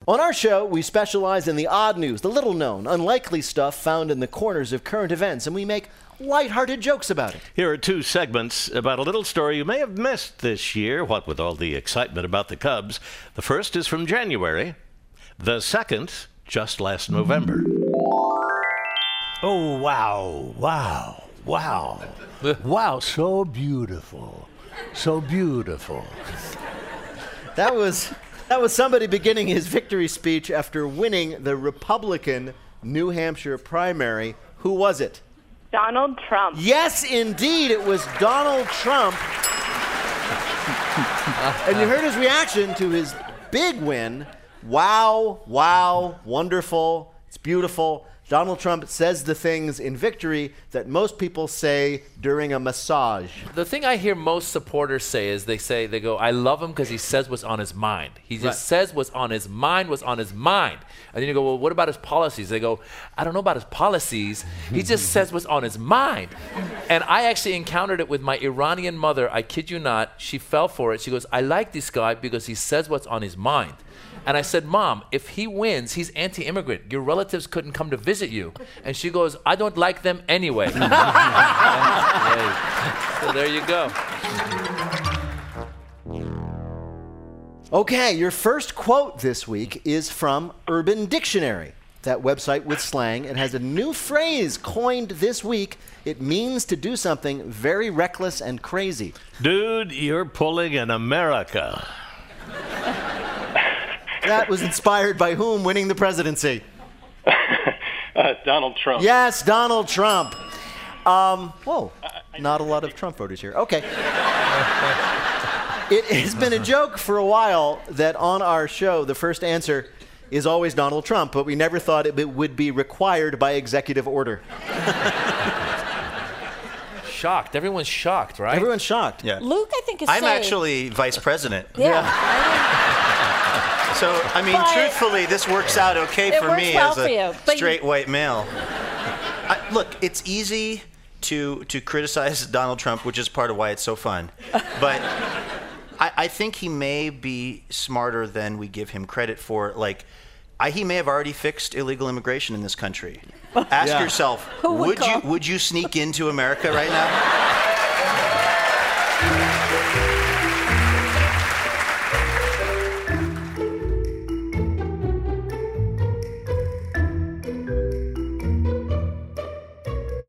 On our show, we specialize in the odd news, the little-known, unlikely stuff found in the corners of current events, and we make lighthearted jokes about it. Here are 2 segments about a little story you may have missed this year, what with all the excitement about the Cubs. The first is from January. The second, just last November. Oh, wow, wow, wow. Wow, so beautiful. So beautiful. That was somebody beginning his victory speech after winning the Republican New Hampshire primary. Who was it? Donald Trump. Yes, indeed, it was Donald Trump. And you heard his reaction to his big win. Wow, wow, wonderful, it's beautiful. Donald Trump says the things in victory that most people say during a massage. The thing I hear most supporters say is they go, I love him because he says what's on his mind. He just says what's on his mind, what's on his mind. And then you go, well, what about his policies? They go, I don't know about his policies. He just says what's on his mind. And I actually encountered it with my Iranian mother. I kid you not. She fell for it. She goes, I like this guy because he says what's on his mind. And I said, Mom, if he wins, he's anti-immigrant. Your relatives couldn't come to visit you. And she goes, I don't like them anyway. So there you go. Okay, your first quote this week is from Urban Dictionary, that website with slang. It has a new phrase coined this week. It means to do something very reckless and crazy. Dude, you're pulling an America. That was inspired by whom winning the presidency? Donald Trump. Yes, Donald Trump. Whoa, not a lot of Trump voters here. Okay. It has been a joke for a while that on our show, the first answer is always Donald Trump, but we never thought it would be required by executive order. Shocked. Everyone's shocked, right? Everyone's shocked. Yeah. Luke, I think, is I'm saying... actually vice president. Yeah. So, I mean, truthfully, this works out okay for me as a straight white male. Look, it's easy to criticize Donald Trump, which is part of why it's so fun. But I think he may be smarter than we give him credit for. Like, he may have already fixed illegal immigration in this country. Ask yourself, would you sneak into America right now?